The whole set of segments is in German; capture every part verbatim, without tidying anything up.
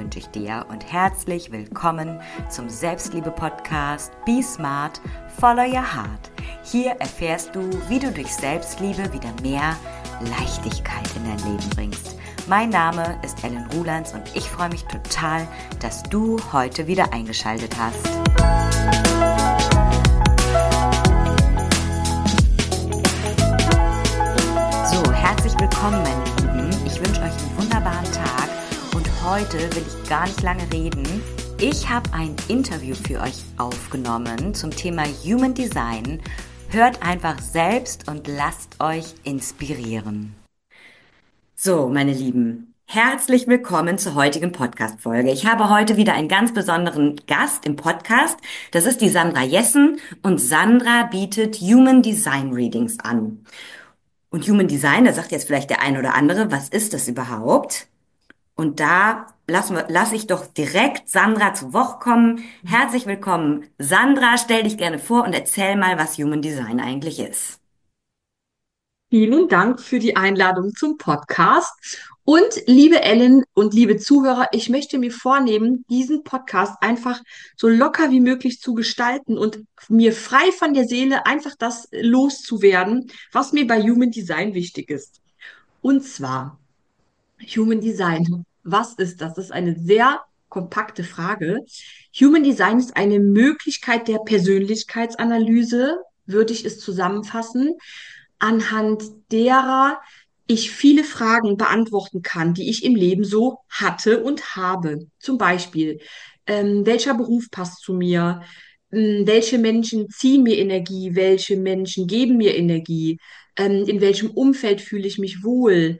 wünsche ich dir und herzlich willkommen zum Selbstliebe-Podcast Be Smart, Follow Your Heart. Hier erfährst du, wie du durch Selbstliebe wieder mehr Leichtigkeit in dein Leben bringst. Mein Name ist Ellen Rulands und ich freue mich total, dass du heute wieder eingeschaltet hast. So, herzlich willkommen, meine Lieben. Ich wünsche euch einen wunderbaren Tag und heute will ich gar nicht lange reden. Ich habe ein Interview für euch aufgenommen zum Thema Human Design. Hört einfach selbst und lasst euch inspirieren. So, meine Lieben, herzlich willkommen zur heutigen Podcast-Folge. Ich habe heute wieder einen ganz besonderen Gast im Podcast. Das ist die Sandra Jessen und Sandra bietet Human Design Readings an. Und Human Design, da sagt jetzt vielleicht der eine oder andere, was ist das überhaupt? Und da lassen wir, lasse ich doch direkt Sandra zu Wort kommen. Herzlich willkommen. Sandra, stell dich gerne vor und erzähl mal, was Human Design eigentlich ist. Vielen Dank für die Einladung zum Podcast. Und liebe Ellen und liebe Zuhörer, ich möchte mir vornehmen, diesen Podcast einfach so locker wie möglich zu gestalten und mir frei von der Seele einfach das loszuwerden, was mir bei Human Design wichtig ist. Und zwar Human Design. Was ist das? Das ist eine sehr kompakte Frage. Human Design ist eine Möglichkeit der Persönlichkeitsanalyse, würde ich es zusammenfassen, anhand derer ich viele Fragen beantworten kann, die ich im Leben so hatte und habe. Zum Beispiel, ähm, welcher Beruf passt zu mir? Ähm, welche Menschen ziehen mir Energie? Welche Menschen geben mir Energie? Ähm, in welchem Umfeld fühle ich mich wohl?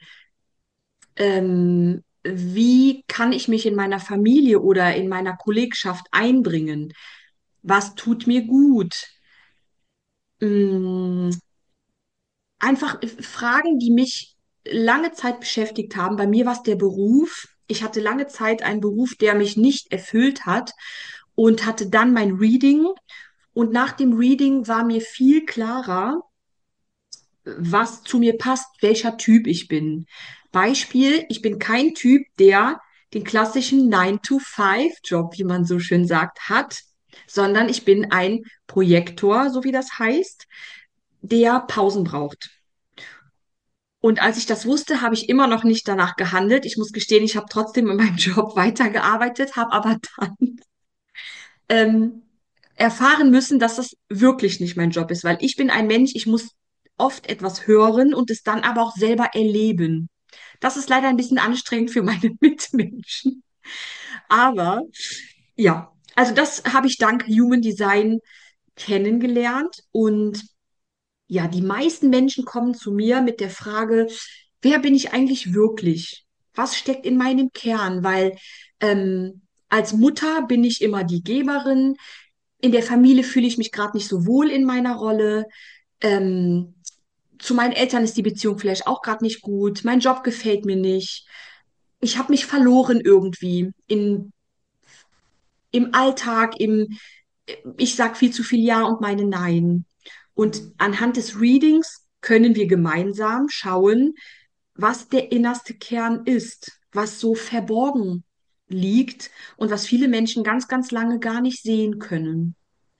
Ähm, wie kann ich mich in meiner Familie oder in meiner Kollegschaft einbringen? Was tut mir gut? Mm, Einfach Fragen, die mich lange Zeit beschäftigt haben. Bei mir war es der Beruf. Ich hatte lange Zeit einen Beruf, der mich nicht erfüllt hat und hatte dann mein Reading. Und nach dem Reading war mir viel klarer, was zu mir passt, welcher Typ ich bin. Beispiel, ich bin kein Typ, der den klassischen nine to five Job, wie man so schön sagt, hat, sondern ich bin ein Projektor, so wie das heißt, der Pausen braucht. Und als ich das wusste, habe ich immer noch nicht danach gehandelt. Ich muss gestehen, ich habe trotzdem in meinem Job weitergearbeitet, habe aber dann ähm, erfahren müssen, dass das wirklich nicht mein Job ist, weil ich bin ein Mensch, ich muss oft etwas hören und es dann aber auch selber erleben. Das ist leider ein bisschen anstrengend für meine Mitmenschen. Aber ja, also das habe ich dank Human Design kennengelernt und ja, die meisten Menschen kommen zu mir mit der Frage, wer bin ich eigentlich wirklich? Was steckt in meinem Kern? Weil ähm, als Mutter bin ich immer die Geberin. In der Familie fühle ich mich gerade nicht so wohl in meiner Rolle. Ähm, zu meinen Eltern ist die Beziehung vielleicht auch gerade nicht gut. Mein Job gefällt mir nicht. Ich habe mich verloren irgendwie in, im Alltag, im, ich sag viel zu viel Ja und meine Nein. Und anhand des Readings können wir gemeinsam schauen, was der innerste Kern ist, was so verborgen liegt und was viele Menschen ganz, ganz lange gar nicht sehen können.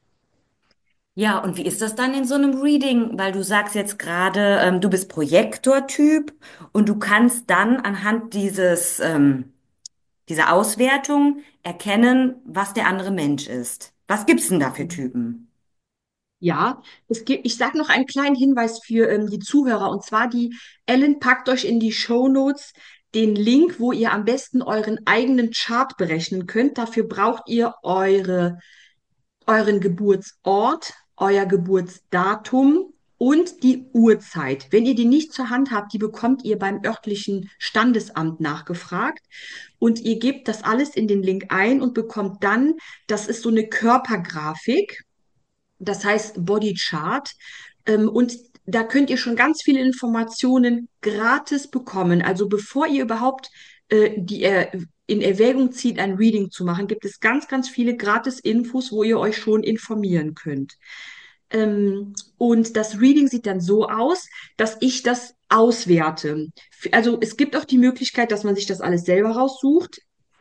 Ja, und wie ist das dann in so einem Reading? Weil du sagst jetzt gerade, ähm, du bist Projektortyp und du kannst dann anhand dieses, ähm, dieser Auswertung erkennen, was der andere Mensch ist. Was gibt's denn da für Typen? Ja, es gibt, ich sage noch einen kleinen Hinweis für ähm, die Zuhörer, und zwar die Ellen packt euch in die Shownotes den Link, wo ihr am besten euren eigenen Chart berechnen könnt. Dafür braucht ihr eure, euren Geburtsort, euer Geburtsdatum und die Uhrzeit. Wenn ihr die nicht zur Hand habt, die bekommt ihr beim örtlichen Standesamt nachgefragt. Und ihr gebt das alles in den Link ein und bekommt dann, das ist so eine Körpergrafik, das heißt Body Chart. Ähm, und da könnt ihr schon ganz viele Informationen gratis bekommen. Also bevor ihr überhaupt äh, die er in Erwägung zieht, ein Reading zu machen, gibt es ganz, ganz viele Gratis-Infos, wo ihr euch schon informieren könnt. Ähm, und das Reading sieht dann so aus, dass ich das auswerte. Also es gibt auch die Möglichkeit, dass man sich das alles selber raussucht.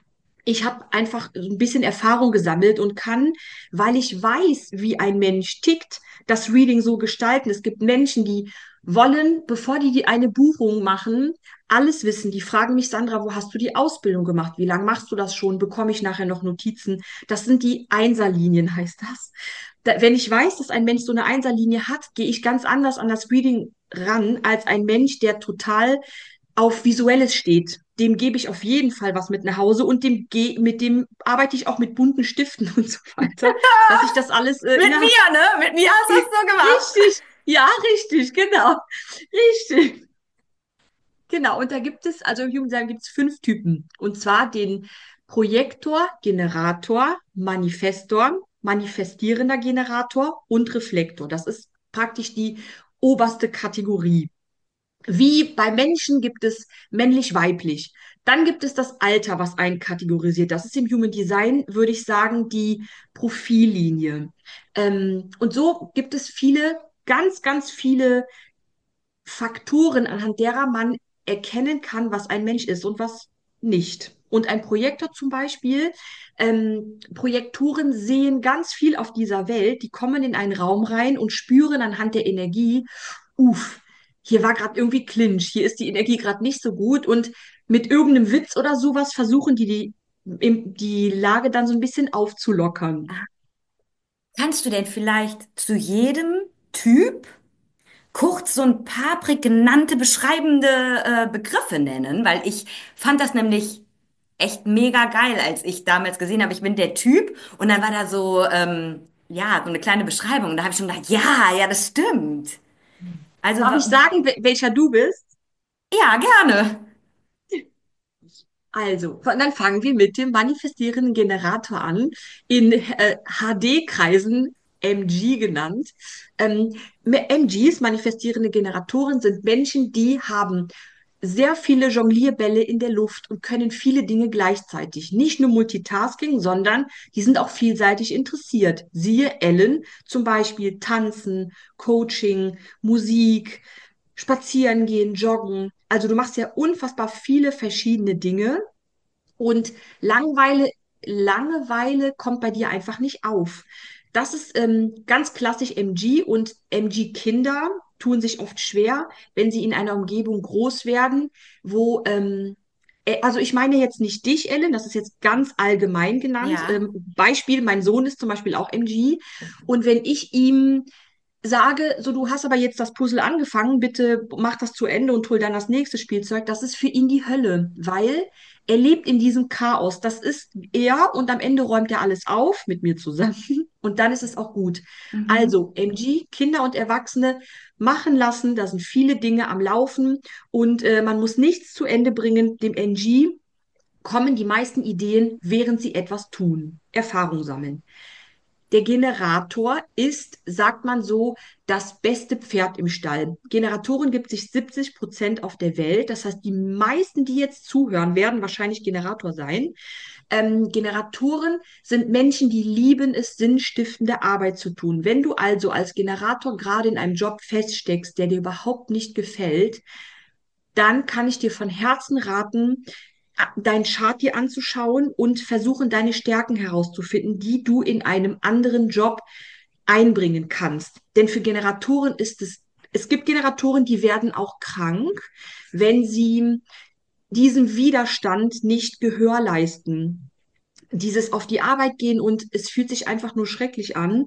ich habe einfach so ein bisschen Erfahrung gesammelt und kann, weil ich weiß, wie ein Mensch tickt, das Reading so gestalten. Es gibt Menschen, die wollen, bevor die, die eine Buchung machen, alles wissen. Die fragen mich, Sandra, wo hast du die Ausbildung gemacht? Wie lange machst du das schon? Bekomme ich nachher noch Notizen? Das sind die Einserlinien, heißt das. Da, wenn ich weiß, dass ein Mensch so eine Einserlinie hat, gehe ich ganz anders an das Reading ran als ein Mensch, der total auf Visuelles steht. Dem gebe ich auf jeden Fall was mit nach Hause und dem ge mit dem arbeite ich auch mit bunten Stiften und so weiter, dass ich das alles, äh, Mit ja, mir, ne? Mit mir hast du das so gemacht. richtig, ja, richtig, genau, richtig. Genau, und da gibt es, also im Human Design gibt es fünf Typen. Und zwar den Projektor, Generator, Manifestor, manifestierender Generator und Reflektor. Das ist praktisch die oberste Kategorie. Wie bei Menschen gibt es männlich-weiblich. Dann gibt es das Alter, was einen kategorisiert. Das ist im Human Design, würde ich sagen, die Profillinie. Ähm, und so gibt es viele, ganz, ganz viele Faktoren, anhand derer man erkennen kann, was ein Mensch ist und was nicht. Und ein Projektor zum Beispiel, ähm, Projektoren sehen ganz viel auf dieser Welt, die kommen in einen Raum rein und spüren anhand der Energie, uff, hier war gerade irgendwie Clinch, hier ist die Energie gerade nicht so gut und mit irgendeinem Witz oder sowas versuchen die die, im- die Lage dann so ein bisschen aufzulockern. Kannst du denn vielleicht zu jedem Typ kurz so ein paar prägnante, beschreibende äh, Begriffe nennen? Weil ich fand das nämlich echt mega geil, als ich damals gesehen habe, ich bin der Typ und dann war da so, ähm, ja, so eine kleine Beschreibung und da habe ich schon gedacht, ja, ja, das stimmt. Also, Darf ich wa- sagen, wel- welcher du bist? ja, gerne. Also, von- dann fangen wir mit dem manifestierenden Generator an, in äh, H D-Kreisen M G genannt. Ähm, M Gs, manifestierende Generatoren, sind Menschen, die haben sehr viele Jonglierbälle in der Luft und können viele Dinge gleichzeitig. Nicht nur Multitasking, sondern die sind auch vielseitig interessiert. Siehe Ellen, zum Beispiel Tanzen, Coaching, Musik, Spazieren gehen, Joggen. Also du machst ja unfassbar viele verschiedene Dinge und Langeweile, Langeweile kommt bei dir einfach nicht auf. Das ist ähm, ganz klassisch M G und M G-Kinder tun sich oft schwer, wenn sie in einer Umgebung groß werden, wo, ähm, äh, also ich meine jetzt nicht dich, Ellen, das ist jetzt ganz allgemein genannt. Ja. Ähm, Beispiel, mein Sohn ist zum Beispiel auch M G und wenn ich ihm sage, so du hast aber jetzt das Puzzle angefangen, bitte mach das zu Ende und hol dann das nächste Spielzeug, das ist für ihn die Hölle, weil er lebt in diesem Chaos. Das ist er und am Ende räumt er alles auf mit mir zusammen und dann ist es auch gut. Mhm. Also M G, Kinder und Erwachsene machen lassen, da sind viele Dinge am Laufen und äh, man muss nichts zu Ende bringen. Dem M G kommen die meisten Ideen, während sie etwas tun, Erfahrung sammeln. Der Generator ist, sagt man so, das beste Pferd im Stall. Generatoren gibt sich siebzig Prozent auf der Welt. Das heißt, die meisten, die jetzt zuhören, werden wahrscheinlich Generator sein. Ähm, Generatoren sind Menschen, die lieben es, sinnstiftende Arbeit zu tun. Wenn du also als Generator gerade in einem Job feststeckst, der dir überhaupt nicht gefällt, dann kann ich dir von Herzen raten, dein Chart dir anzuschauen und versuchen, deine Stärken herauszufinden, die du in einem anderen Job einbringen kannst. Denn für Generatoren ist es, es gibt Generatoren, die werden auch krank, wenn sie diesem Widerstand nicht Gehör leisten. Dieses auf die Arbeit gehen und es fühlt sich einfach nur schrecklich an,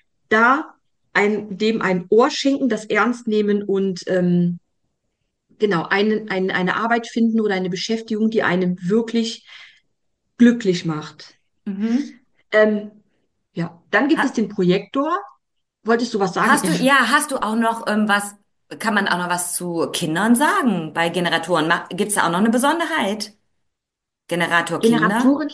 da ein, dem ein Ohr schenken, das ernst nehmen und ähm, genau, eine, eine, eine Arbeit finden oder eine Beschäftigung, die einem wirklich glücklich macht. Mhm. Ähm, ja, dann gibt es Ha den Projektor. Wolltest du was sagen? Hast du, ja, hast du auch noch ähm, was, kann man auch noch was zu Kindern sagen bei Generatoren? Gibt es da auch noch eine Besonderheit? Generator Kinder? Generatoren,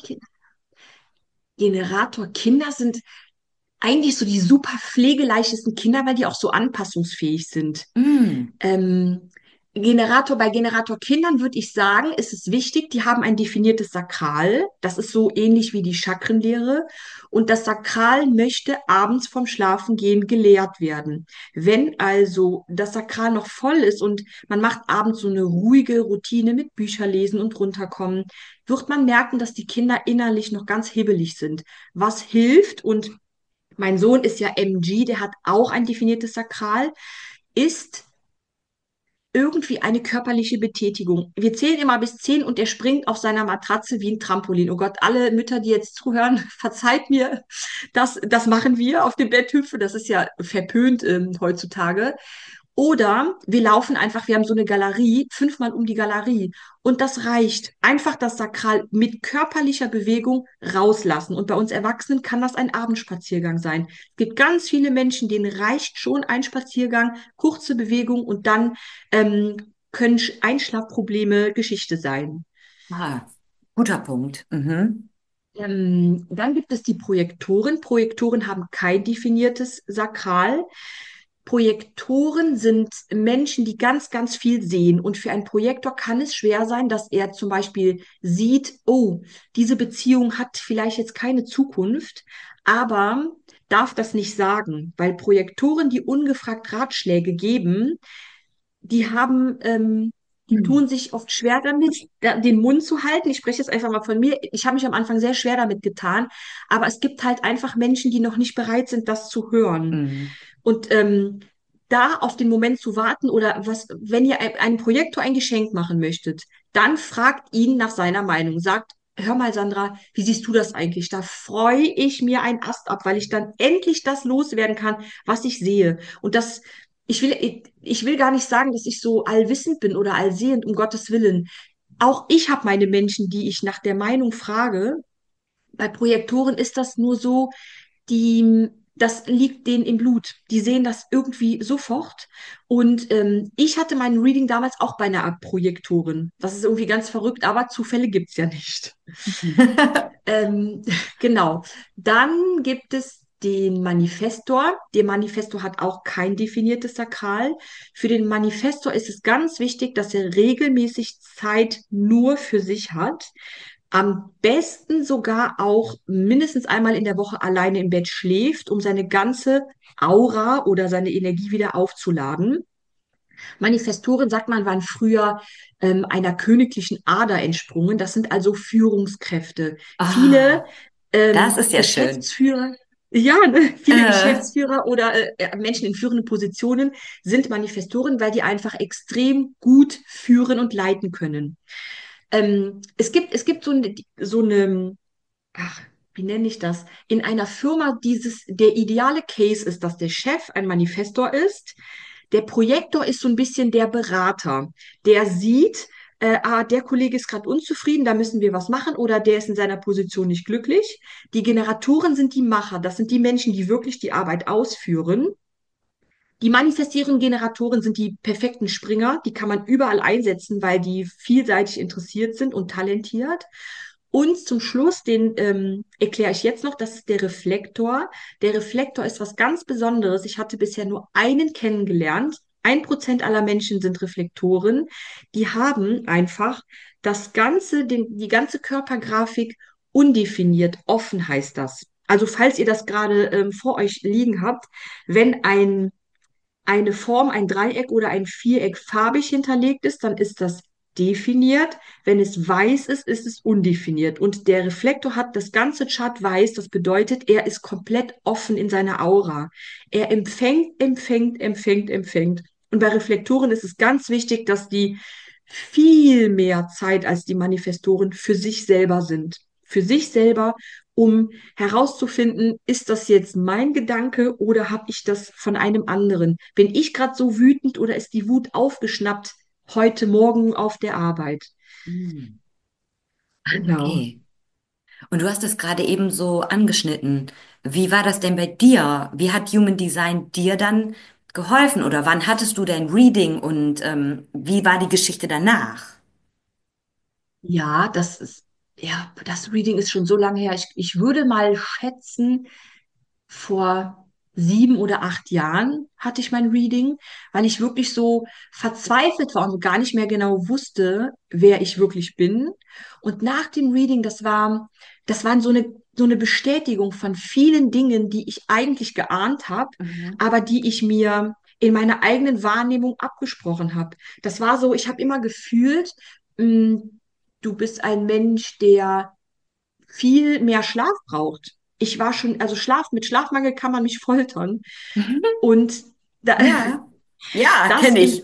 Generator, Kinder sind eigentlich so die super pflegeleichtesten Kinder, weil die auch so anpassungsfähig sind. Mm. Ähm, Generator, bei Generator Kindern würde ich sagen, ist es wichtig, die haben ein definiertes Sakral. Das ist so ähnlich wie die Chakrenlehre. Und das Sakral möchte abends vorm Schlafengehen geleert werden. Wenn also das Sakral noch voll ist und man macht abends so eine ruhige Routine mit Bücherlesen und runterkommen, wird man merken, dass die Kinder innerlich noch ganz hibbelig sind. Was hilft, und mein Sohn ist ja M G, der hat auch ein definiertes Sakral, ist irgendwie eine körperliche Betätigung. Wir zählen immer bis zehn und er springt auf seiner Matratze wie ein Trampolin. Oh Gott, alle Mütter, die jetzt zuhören, verzeiht mir, das, das machen wir auf dem Betthüpfe. Das ist ja verpönt ähm, heutzutage. Oder wir laufen einfach, wir haben so eine Galerie, fünfmal um die Galerie. Und das reicht. Einfach das Sakral mit körperlicher Bewegung rauslassen. Und bei uns Erwachsenen kann das ein Abendspaziergang sein. Es gibt ganz viele Menschen, denen reicht schon ein Spaziergang, kurze Bewegung und dann ähm, können Sch- Einschlafprobleme Geschichte sein. Ah, guter Punkt. Mhm. Ähm, dann gibt es die Projektoren. Projektoren haben kein definiertes Sakral. Projektoren sind Menschen, die ganz, ganz viel sehen. Und für einen Projektor kann es schwer sein, dass er zum Beispiel sieht, oh, diese Beziehung hat vielleicht jetzt keine Zukunft, aber darf das nicht sagen, weil Projektoren, die ungefragt Ratschläge geben, die haben, ähm, die Hm. tun sich oft schwer damit, da, den Mund zu halten. Ich spreche jetzt einfach mal von mir. Ich habe mich am Anfang sehr schwer damit getan, aber es gibt halt einfach Menschen, die noch nicht bereit sind, das zu hören. Hm. Und ähm, da auf den Moment zu warten oder was, wenn ihr ein- einem Projektor ein Geschenk machen möchtet, dann fragt ihn nach seiner Meinung. Sagt, hör mal, Sandra, wie siehst du das eigentlich? Da freue ich mir einen Ast ab, weil ich dann endlich das loswerden kann, was ich sehe. Und das, ich will, ich, ich will gar nicht sagen, dass ich so allwissend bin oder allsehend, um Gottes Willen. Auch ich habe meine Menschen, die ich nach der Meinung frage. Bei Projektoren ist das nur so, die, das liegt denen im Blut. Die sehen das irgendwie sofort. Und ähm, ich hatte mein Reading damals auch bei einer Art Projektorin. Das ist irgendwie ganz verrückt, aber Zufälle gibt's ja nicht. Ähm, genau. Dann gibt es den Manifestor. Der Manifestor hat auch kein definiertes Sakral. Für den Manifestor ist es ganz wichtig, dass er regelmäßig Zeit nur für sich hat. Am besten sogar auch mindestens einmal in der Woche alleine im Bett schläft, um seine ganze Aura oder seine Energie wieder aufzuladen. Manifestoren, sagt man, waren früher ähm, einer königlichen Ader entsprungen. Das sind also Führungskräfte. Viele Ah, das ähm, ist ja schön. Geschäftsführer, ja, ne, viele Äh, Geschäftsführer oder äh, Menschen in führenden Positionen sind Manifestoren, weil die einfach extrem gut führen und leiten können. Ähm, es gibt, es gibt so eine, so eine, ach, wie nenne ich das? In einer Firma dieses, der ideale Case ist, dass der Chef ein Manifestor ist. Der Projektor ist so ein bisschen der Berater. Der sieht, äh, ah, der Kollege ist gerade unzufrieden, da müssen wir was machen oder der ist in seiner Position nicht glücklich. Die Generatoren sind die Macher. Das sind die Menschen, die wirklich die Arbeit ausführen. Die manifestierenden Generatoren sind die perfekten Springer. Die kann man überall einsetzen, weil die vielseitig interessiert sind und talentiert. Und zum Schluss, den ähm, erkläre ich jetzt noch, das ist der Reflektor. Der Reflektor ist was ganz Besonderes. Ich hatte bisher nur einen kennengelernt. Ein Prozent aller Menschen sind Reflektoren. Die haben einfach das ganze, den, die ganze Körpergrafik undefiniert. Offen heißt das. Also falls ihr das gerade ähm, vor euch liegen habt, wenn ein eine Form, ein Dreieck oder ein Viereck farbig hinterlegt ist, dann ist das definiert. Wenn es weiß ist, ist es undefiniert. Und der Reflektor hat das ganze Chart weiß. Das bedeutet, er ist komplett offen in seiner Aura. Er empfängt, empfängt, empfängt, empfängt. Und bei Reflektoren ist es ganz wichtig, dass die viel mehr Zeit als die Manifestoren für sich selber sind. Für sich selber, um herauszufinden, ist das jetzt mein Gedanke oder habe ich das von einem anderen? Bin ich gerade so wütend oder ist die Wut aufgeschnappt heute Morgen auf der Arbeit? hm, Genau. okay. Und du hast es gerade eben so angeschnitten. Wie war das denn bei dir? Wie hat Human Design dir dann geholfen? Oder wann hattest du dein Reading und ähm, wie war die Geschichte danach? Ja, das ist, ja, das Reading ist schon so lange her. Ich, ich würde mal schätzen, vor sieben oder acht Jahren hatte ich mein Reading, weil ich wirklich so verzweifelt war und so gar nicht mehr genau wusste, wer ich wirklich bin. Und nach dem Reading, das war, das waren so eine, so eine Bestätigung von vielen Dingen, die ich eigentlich geahnt habe, Mhm. aber die ich mir in meiner eigenen Wahrnehmung abgesprochen habe. Das war so, ich habe immer gefühlt, mh, du bist ein Mensch, der viel mehr Schlaf braucht. Ich war schon, also Schlaf, mit Schlafmangel kann man mich foltern. Und da, Ja, ja, das kenne im, ich.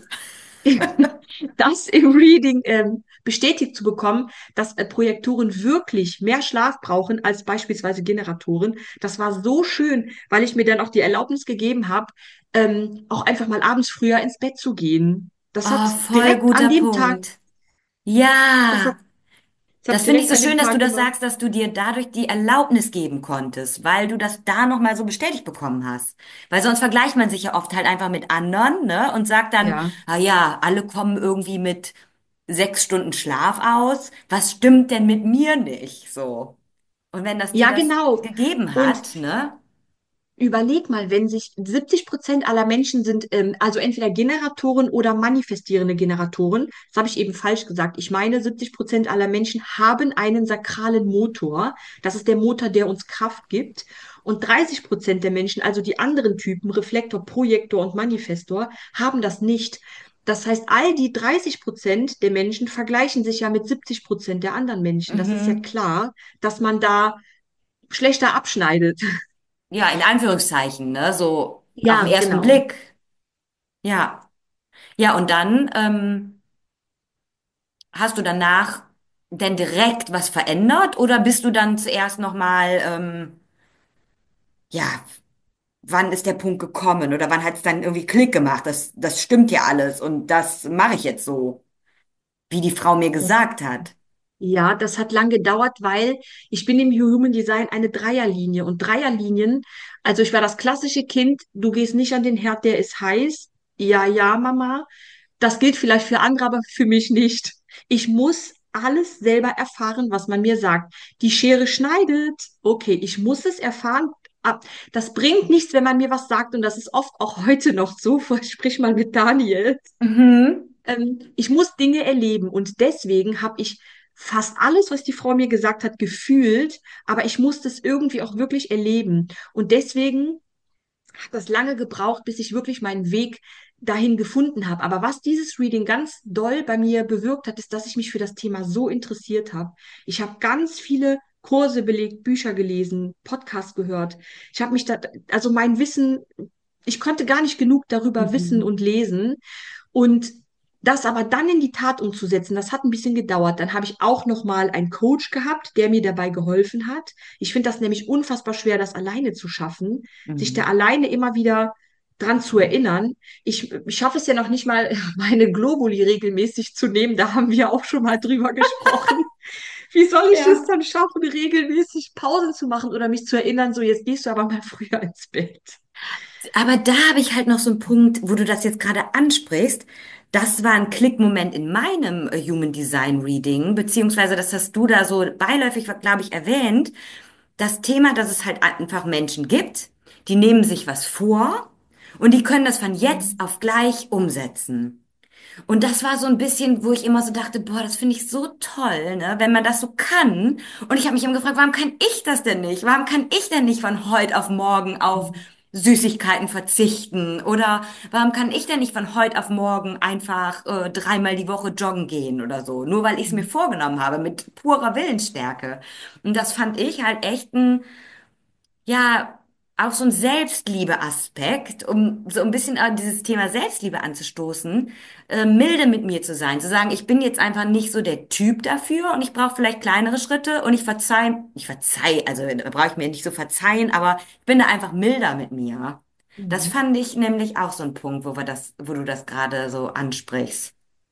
das im Reading ähm, bestätigt zu bekommen, dass äh, Projektoren wirklich mehr Schlaf brauchen als beispielsweise Generatoren, das war so schön, weil ich mir dann auch die Erlaubnis gegeben habe, ähm, auch einfach mal abends früher ins Bett zu gehen. Das Oh, hat voll direkt an guter dem Tag, Punkt. das hat, Ja, das das hat finde ich direkt so an dem schön, dass du Tag das gemacht. sagst, dass du dir dadurch die Erlaubnis geben konntest, weil du das da nochmal so bestätigt bekommen hast. Weil sonst vergleicht man sich ja oft halt einfach mit anderen, ne, und sagt dann, Ja. ah ja, alle kommen irgendwie mit sechs Stunden Schlaf aus. Was stimmt denn mit mir nicht? So. Und wenn das dir Ja, das genau. gegeben Und hat, ne? überleg mal, wenn sich siebzig Prozent aller Menschen sind, ähm, also entweder Generatoren oder manifestierende Generatoren. Das habe ich eben falsch gesagt. Ich meine, siebzig Prozent aller Menschen haben einen sakralen Motor. Das ist der Motor, der uns Kraft gibt. Und dreißig Prozent der Menschen, also die anderen Typen, Reflektor, Projektor und Manifestor, haben das nicht. Das heißt, all die dreißig Prozent der Menschen vergleichen sich ja mit siebzig Prozent der anderen Menschen. Das ist ja Mhm. klar, dass man da schlechter abschneidet. Ja, in Anführungszeichen, ne? So auf den Ja, ersten genau. Blick. Ja. Ja, und dann ähm, hast du danach denn direkt was verändert oder bist du dann zuerst nochmal, ähm, ja, wann ist der Punkt gekommen oder wann hat es dann irgendwie Klick gemacht? Das, das stimmt ja alles und das mache ich jetzt so, wie die Frau mir Das, gesagt hat. ja, das hat lang gedauert, weil ich bin im Human Design eine Dreierlinie und Dreierlinien, also ich war das klassische Kind, du gehst nicht an den Herd, der ist heiß. Ja, ja, Mama. Das gilt vielleicht für andere, aber für mich nicht. Ich muss alles selber erfahren, was man mir sagt. Die Schere schneidet. Okay, ich muss es erfahren. Ab- Das bringt nichts, wenn man mir was sagt und das ist oft auch heute noch so. Sprich mal mit Daniel. Mhm. Ähm, ich muss Dinge erleben und deswegen habe ich fast alles, was die Frau mir gesagt hat, gefühlt, aber ich musste es irgendwie auch wirklich erleben. Und deswegen hat das lange gebraucht, bis ich wirklich meinen Weg dahin gefunden habe. Aber was dieses Reading ganz doll bei mir bewirkt hat, ist, dass ich mich für das Thema so interessiert habe. Ich habe ganz viele Kurse belegt, Bücher gelesen, Podcasts gehört. Ich habe mich da, also mein Wissen, ich konnte gar nicht genug darüber wissen Mhm. und lesen. Und das aber dann in die Tat umzusetzen, das hat ein bisschen gedauert. Dann habe ich auch noch mal einen Coach gehabt, der mir dabei geholfen hat. Ich finde das nämlich unfassbar schwer, das alleine zu schaffen, sich da Mhm. alleine immer wieder dran zu erinnern. Ich, ich schaffe es ja noch nicht mal, meine Globuli regelmäßig zu nehmen. Da haben wir auch schon mal drüber gesprochen. Wie soll ich es Ja. dann schaffen, regelmäßig Pausen zu machen oder mich zu erinnern, so jetzt gehst du aber mal früher ins Bett? Aber da habe ich halt noch so einen Punkt, wo du das jetzt gerade ansprichst. Das war ein Klickmoment in meinem äh, Human Design Reading, beziehungsweise das hast du da so beiläufig, glaube ich, erwähnt. Das Thema, dass es halt einfach Menschen gibt, die nehmen sich was vor und die können das von jetzt auf gleich umsetzen. Und das war so ein bisschen, wo ich immer so dachte, boah, das finde ich so toll, ne, wenn man das so kann. Und ich habe mich immer gefragt, warum kann ich das denn nicht? Warum kann ich denn nicht von heute auf morgen auf Süßigkeiten verzichten? Oder warum kann ich denn nicht von heute auf morgen einfach äh, dreimal die Woche joggen gehen oder so? Nur weil ich es mir vorgenommen habe, mit purer Willensstärke. Und das fand ich halt echt ein ja, auch so ein Selbstliebe-Aspekt, um so ein bisschen an dieses Thema Selbstliebe anzustoßen, äh, milde mit mir zu sein, zu sagen, ich bin jetzt einfach nicht so der Typ dafür und ich brauche vielleicht kleinere Schritte und ich verzeih, ich verzeih, also da brauche ich mir nicht so verzeihen, aber ich bin da einfach milder mit mir. Das Mhm. fand ich nämlich auch so ein Punkt, wo wir das, wo du das gerade so ansprichst.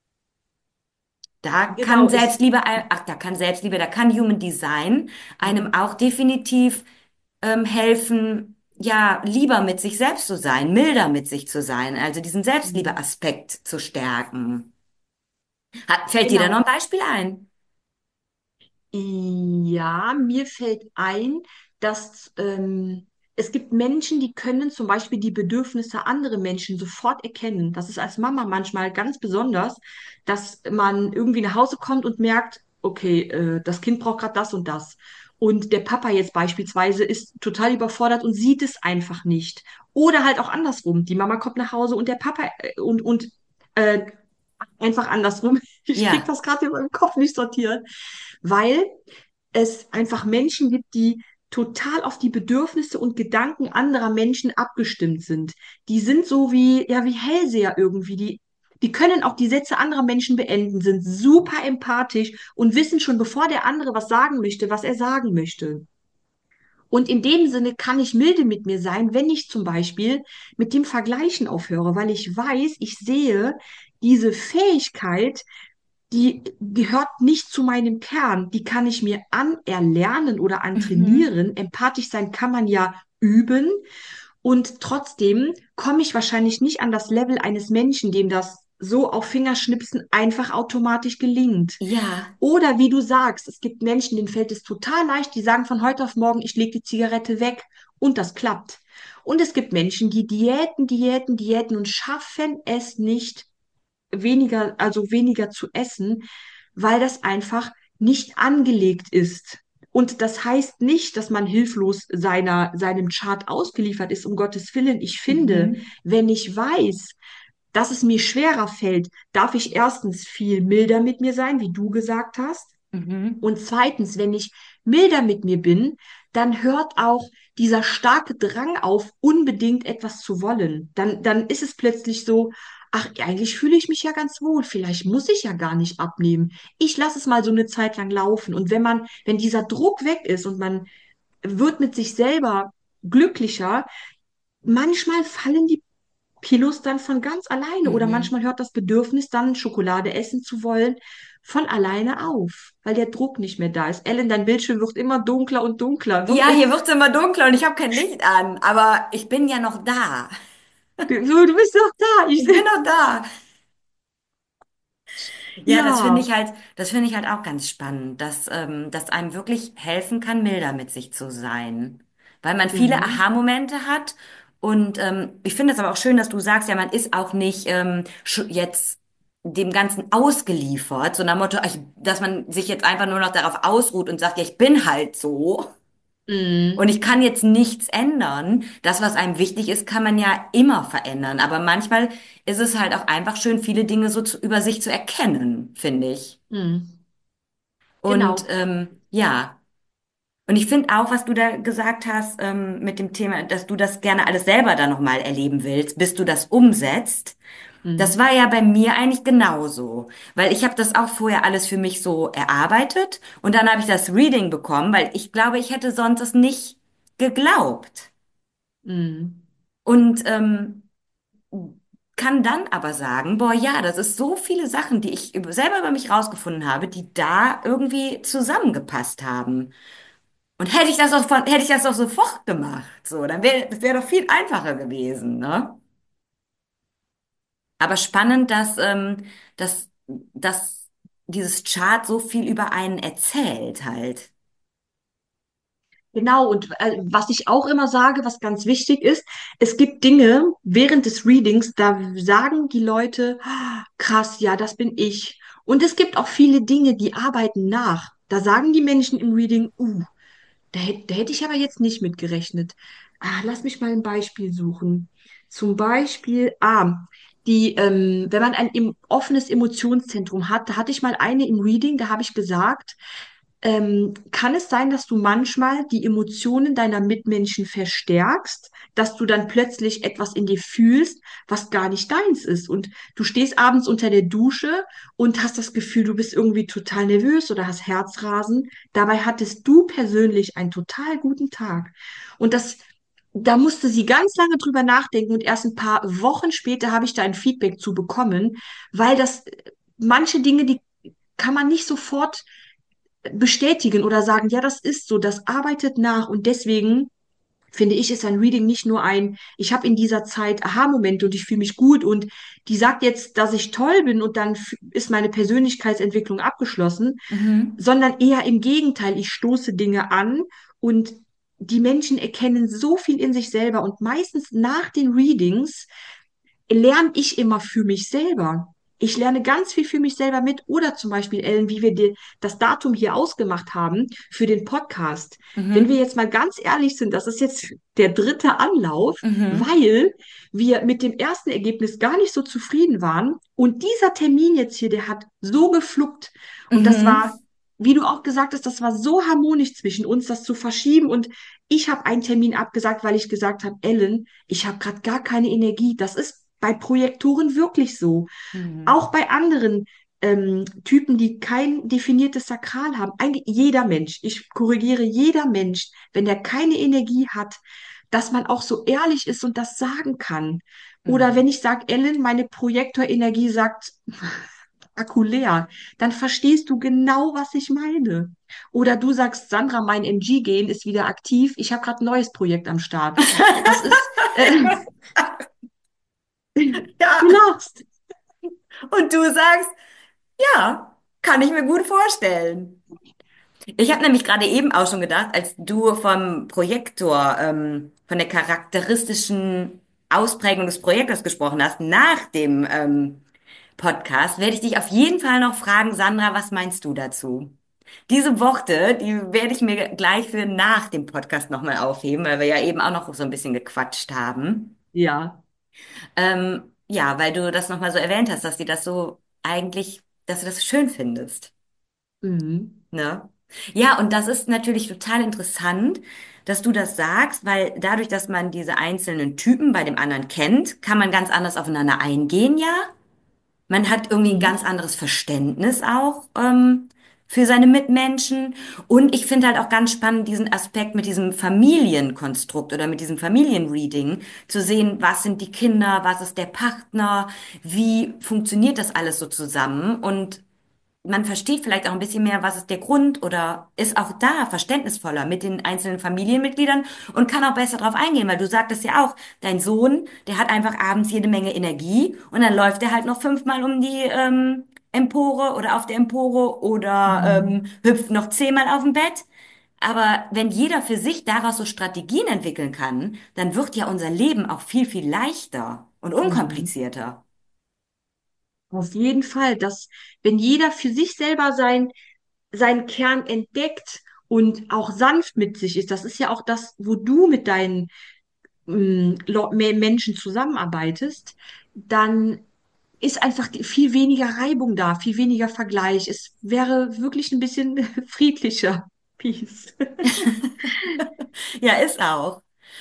Da kann Genau, ich, Selbstliebe, ach, da kann Selbstliebe, da kann Human Design einem auch definitiv ähm, helfen, ja, lieber mit sich selbst zu sein, milder mit sich zu sein, also diesen mhm. Selbstliebe-Aspekt zu stärken. Hat, fällt dir da noch Genau. ein Beispiel ein? Ja, mir fällt ein, dass ähm, es gibt Menschen, die können zum Beispiel die Bedürfnisse anderer Menschen sofort erkennen. Das ist als Mama manchmal ganz besonders, dass man irgendwie nach Hause kommt und merkt, okay, äh, das Kind braucht gerade das und das. Und der Papa jetzt beispielsweise ist total überfordert und sieht es einfach nicht. Oder halt auch andersrum. Die Mama kommt nach Hause und der Papa äh, und, und äh, einfach andersrum. Ich krieg Ja. das gerade in meinem Kopf nicht sortiert, weil es einfach Menschen gibt, die total auf die Bedürfnisse und Gedanken anderer Menschen abgestimmt sind. Die sind so wie, ja, wie Hellseher irgendwie. Die, die können auch die Sätze anderer Menschen beenden, sind super empathisch und wissen schon, bevor der andere was sagen möchte, was er sagen möchte. Und in dem Sinne kann ich milde mit mir sein, wenn ich zum Beispiel mit dem Vergleichen aufhöre, weil ich weiß, ich sehe diese Fähigkeit, die gehört nicht zu meinem Kern. Die kann ich mir anerlernen oder Mhm. antrainieren. Empathisch sein kann man ja üben. Und trotzdem komme ich wahrscheinlich nicht an das Level eines Menschen, dem das so auf Fingerschnipsen einfach automatisch gelingt. Ja. Oder wie du sagst, es gibt Menschen, denen fällt es total leicht, die sagen von heute auf morgen, ich lege die Zigarette weg und das klappt. Und es gibt Menschen, die diäten, diäten, diäten und schaffen es nicht, weniger, also weniger zu essen, weil das einfach nicht angelegt ist. Und das heißt nicht, dass man hilflos seiner, seinem Chart ausgeliefert ist, um Gottes Willen. Ich finde, Mhm. wenn ich weiß, dass es mir schwerer fällt, darf ich erstens viel milder mit mir sein, wie du gesagt hast. Mhm. Und zweitens, wenn ich milder mit mir bin, dann hört auch dieser starke Drang auf, unbedingt etwas zu wollen. Dann, dann ist es plötzlich so, ach, eigentlich fühle ich mich ja ganz wohl. Vielleicht muss ich ja gar nicht abnehmen. Ich lasse es mal so eine Zeit lang laufen. Und wenn man, wenn dieser Druck weg ist und man wird mit sich selber glücklicher, manchmal fallen die Kilos dann von ganz alleine oder Mhm. manchmal hört das Bedürfnis dann, Schokolade essen zu wollen, von alleine auf, weil der Druck nicht mehr da ist. Ellen, dein Bildschirm wird immer dunkler und dunkler. Ne? Ja, hier wird's immer dunkler und ich habe kein Licht an, aber ich bin ja noch da. Du, du bist doch da. Ich, Ich bin noch da. Ja, das finde ja. ich halt, das finde ich halt auch ganz spannend, dass, ähm, dass einem wirklich helfen kann, milder mit sich zu sein. Weil man viele Mhm. Aha-Momente hat. Und ähm, ich finde es aber auch schön, dass du sagst, ja, man ist auch nicht ähm, sch- jetzt dem Ganzen ausgeliefert, so nach dem Motto, ich, dass man sich jetzt einfach nur noch darauf ausruht und sagt, ja, ich bin halt so. Und Mhm. ich kann jetzt nichts ändern. Das, was einem wichtig ist, kann man ja immer verändern. Aber manchmal ist es halt auch einfach schön, viele Dinge so zu, über sich zu erkennen, finde ich. Mhm. Und Genau. ähm, ja, und ich finde auch, was du da gesagt hast ähm, mit dem Thema, dass du das gerne alles selber dann nochmal erleben willst, bis du das umsetzt. Das Mhm. war ja bei mir eigentlich genauso, weil ich habe das auch vorher alles für mich so erarbeitet und dann habe ich das Reading bekommen, weil ich glaube, ich hätte sonst es nicht geglaubt. Mhm. Und ähm, kann dann aber sagen, boah, ja, das ist so viele Sachen, die ich über, selber über mich rausgefunden habe, die da irgendwie zusammengepasst haben. Und hätte ich das doch von, hätte ich das doch sofort gemacht, so, dann wäre, das wäre doch viel einfacher gewesen, ne? Aber spannend, dass, ähm, dass, dass dieses Chart so viel über einen erzählt halt. Genau, und äh, was ich auch immer sage, was ganz wichtig ist, es gibt Dinge während des Readings, da sagen die Leute, "Ah, krass, ja, das bin ich." Und es gibt auch viele Dinge, die arbeiten nach. Da sagen die Menschen im Reading, uh, da, hätt- da hätte ich aber jetzt nicht mit gerechnet. Ah, lass mich mal ein Beispiel suchen. Zum Beispiel, ah, die, ähm, wenn man ein em offenes Emotionszentrum hat, da hatte ich mal eine im Reading, da habe ich gesagt, ähm, kann es sein, dass du manchmal die Emotionen deiner Mitmenschen verstärkst, dass du dann plötzlich etwas in dir fühlst, was gar nicht deins ist? Und du stehst abends unter der Dusche und hast das Gefühl, du bist irgendwie total nervös oder hast Herzrasen. Dabei hattest du persönlich einen total guten Tag. Und das, da musste sie ganz lange drüber nachdenken und erst ein paar Wochen später habe ich da ein Feedback zu bekommen, weil das manche Dinge, die kann man nicht sofort bestätigen oder sagen, ja, das ist so, das arbeitet nach und deswegen finde ich, ist ein Reading nicht nur ein, ich habe in dieser Zeit Aha-Momente und ich fühle mich gut und die sagt jetzt, dass ich toll bin und dann f- ist meine Persönlichkeitsentwicklung abgeschlossen, Mhm. sondern eher im Gegenteil, ich stoße Dinge an und die Menschen erkennen so viel in sich selber und meistens nach den Readings lerne ich immer für mich selber. Ich lerne ganz viel für mich selber mit. Oder zum Beispiel, Ellen, wie wir dir das Datum hier ausgemacht haben für den Podcast. Wenn wir Mhm. jetzt mal ganz ehrlich sind, das ist jetzt der dritte Anlauf, Mhm. weil wir mit dem ersten Ergebnis gar nicht so zufrieden waren. Und dieser Termin jetzt hier, der hat so gefluckt. Und das Mhm. war, wie du auch gesagt hast, das war so harmonisch zwischen uns, das zu verschieben. Und ich habe einen Termin abgesagt, weil ich gesagt habe, Ellen, ich habe gerade gar keine Energie. Das ist bei Projektoren wirklich so. Mhm. Auch bei anderen ähm, Typen, die kein definiertes Sakral haben. Eigentlich jeder Mensch, ich korrigiere jeder Mensch, wenn der keine Energie hat, dass man auch so ehrlich ist und das sagen kann. Oder wenn Mhm. ich sage, Ellen, meine Projektorenergie sagt, Akku leer, dann verstehst du genau, was ich meine. Oder du sagst, Sandra, mein M G-Gen ist wieder aktiv. Ich habe gerade ein neues Projekt am Start. Das ist, äh, du Ja, lachst. und du sagst, ja, kann ich mir gut vorstellen. Ich habe nämlich gerade eben auch schon gedacht, als du vom Projektor, ähm, von der charakteristischen Ausprägung des Projektors gesprochen hast, nach dem ähm, Podcast, werde ich dich auf jeden Fall noch fragen, Sandra, was meinst du dazu? Diese Worte, die werde ich mir gleich für nach dem Podcast nochmal aufheben, weil wir ja eben auch noch so ein bisschen gequatscht haben. Ja. Ähm, ja, weil du das nochmal so erwähnt hast, dass dir das so eigentlich, dass du das schön findest. Mhm. Ne? Ja, und das ist natürlich total interessant, dass du das sagst, weil dadurch, dass man diese einzelnen Typen bei dem anderen kennt, kann man ganz anders aufeinander eingehen, ja. Man hat irgendwie ein Mhm. ganz anderes Verständnis auch ähm, für seine Mitmenschen. Und ich finde halt auch ganz spannend diesen Aspekt mit diesem Familienkonstrukt oder mit diesem Familienreading, zu sehen, was sind die Kinder, was ist der Partner, wie funktioniert das alles so zusammen. Und man versteht vielleicht auch ein bisschen mehr, was ist der Grund oder ist auch da verständnisvoller mit den einzelnen Familienmitgliedern und kann auch besser drauf eingehen, weil du sagtest ja auch, dein Sohn, der hat einfach abends jede Menge Energie und dann läuft er halt noch fünfmal um die ähm, Empore oder auf der Empore oder Mhm. ähm, hüpft noch zehnmal auf dem Bett. Aber wenn jeder für sich daraus so Strategien entwickeln kann, dann wird ja unser Leben auch viel, viel leichter und Mhm. unkomplizierter. Auf jeden Fall, dass wenn jeder für sich selber sein, seinen Kern entdeckt und auch sanft mit sich ist, das ist ja auch das, wo du mit deinen ähm, Lo- Me- Menschen zusammenarbeitest, dann ist einfach die- viel weniger Reibung da, viel weniger Vergleich. Es wäre wirklich ein bisschen friedlicher. Peace. Ja, ist auch.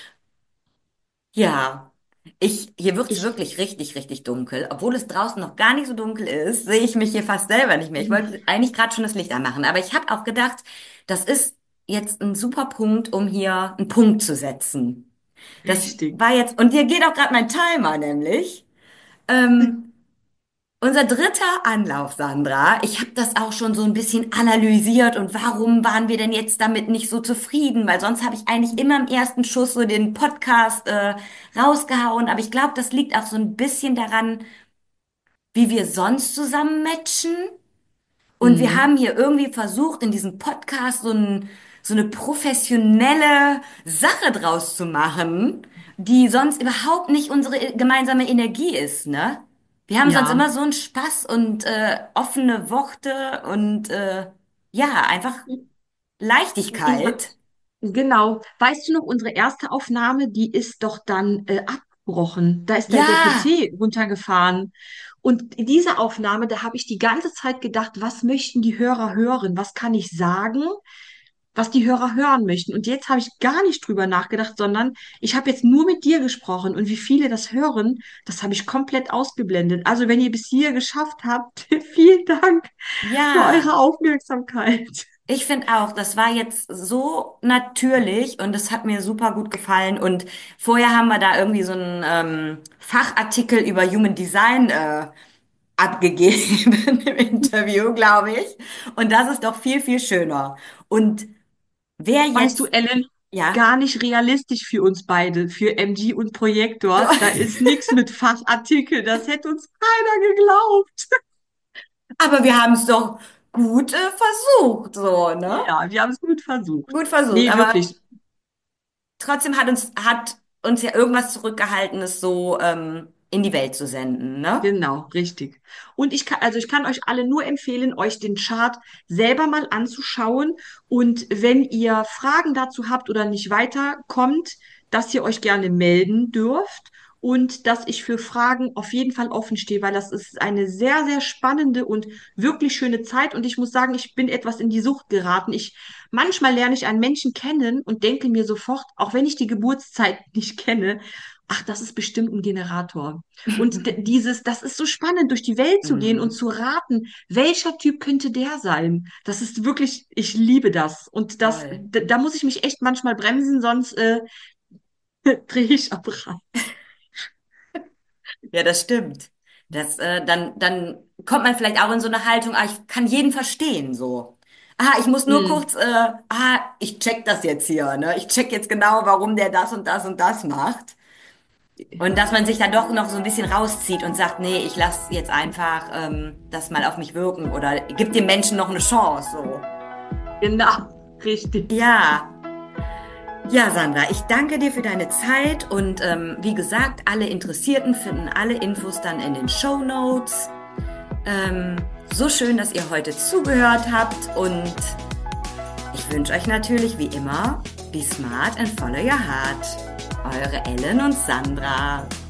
Ja, ich, hier wird's Ich, wirklich richtig, richtig dunkel. Obwohl es draußen noch gar nicht so dunkel ist, sehe ich mich hier fast selber nicht mehr. Ich wollte eigentlich gerade schon das Licht anmachen, aber ich habe auch gedacht, das ist jetzt ein super Punkt, um hier einen Punkt zu setzen. Das richtig. war jetzt, und hier geht auch gerade mein Timer nämlich. Ähm, Unser dritter Anlauf, Sandra. Ich habe das auch schon so ein bisschen analysiert und warum waren wir denn jetzt damit nicht so zufrieden? Weil sonst habe ich eigentlich immer im ersten Schuss so den Podcast äh, rausgehauen. Aber ich glaube, das liegt auch so ein bisschen daran, wie wir sonst zusammen matchen. Und wir Mhm. haben hier irgendwie versucht, in diesem Podcast so ein, so eine professionelle Sache draus zu machen, die sonst überhaupt nicht unsere gemeinsame Energie ist, ne? Wir haben sonst Ja. immer so einen Spaß und äh, offene Worte und äh, ja, einfach Ich, Leichtigkeit. Genau. Weißt du noch, unsere erste Aufnahme, die ist doch dann äh, abgebrochen. Da ist der, der Ja, P C runtergefahren. Und in dieser Aufnahme, da habe ich die ganze Zeit gedacht, was möchten die Hörer hören? Was kann ich sagen, was die Hörer hören möchten? Und jetzt habe ich gar nicht drüber nachgedacht, sondern ich habe jetzt nur mit dir gesprochen. Und wie viele das hören, das habe ich komplett ausgeblendet. Also wenn ihr bis hier geschafft habt, vielen Dank für eure ja. Aufmerksamkeit. Ich finde auch, das war jetzt so natürlich und es hat mir super gut gefallen. Und vorher haben wir da irgendwie so einen ähm, Fachartikel über Human Design äh, abgegeben im Interview, glaube ich. Und das ist doch viel, viel schöner. Und wer Weißt du, jetzt, Ellen, ja, gar nicht realistisch für uns beide, für M G und so, Projektor. Da ist nichts mit Fachartikel. Das hätte uns keiner geglaubt. aber wir haben es doch gut äh, versucht, so, ne? Ja, wir haben es gut versucht. Gut versucht, Nee, aber wirklich. trotzdem hat uns, hat uns ja irgendwas zurückgehalten, es so ähm, in die Welt zu senden, ne? Genau, richtig. Und ich kann, also ich kann euch alle nur empfehlen, euch den Chart selber mal anzuschauen. Und wenn ihr Fragen dazu habt oder nicht weiterkommt, dass ihr euch gerne melden dürft und dass ich für Fragen auf jeden Fall offen stehe, weil das ist eine sehr, sehr spannende und wirklich schöne Zeit. Und ich muss sagen, ich bin etwas in die Sucht geraten. Ich, manchmal lerne ich einen Menschen kennen und denke mir sofort, auch wenn ich die Geburtszeit nicht kenne, ach, das ist bestimmt ein Generator. Und d- dieses, das ist so spannend, durch die Welt zu gehen und Mhm. zu raten, welcher Typ könnte der sein? Das ist wirklich, ich liebe das. Und das, Toll. d- da muss ich mich echt manchmal bremsen, sonst äh, drehe ich ab. Ja, das stimmt. Das, äh, dann, dann kommt man vielleicht auch in so eine Haltung, ah, ich kann jeden verstehen, so. Ah, ich muss nur Hm, kurz, äh, ah, ich check das jetzt hier, ne? Ich check jetzt genau, warum der das und das und das macht. Und dass man sich dann doch noch so ein bisschen rauszieht und sagt, nee, ich lass jetzt einfach ähm, das mal auf mich wirken oder gib dem Menschen noch eine Chance, so. genau, richtig. Ja, ja, Sandra, ich danke dir für deine Zeit und ähm, wie gesagt, alle Interessierten finden alle Infos dann in den Show Notes. Ähm, so schön, dass ihr heute zugehört habt und ich wünsche euch natürlich wie immer, be smart and follow your heart. Eure Ellen und Sandra.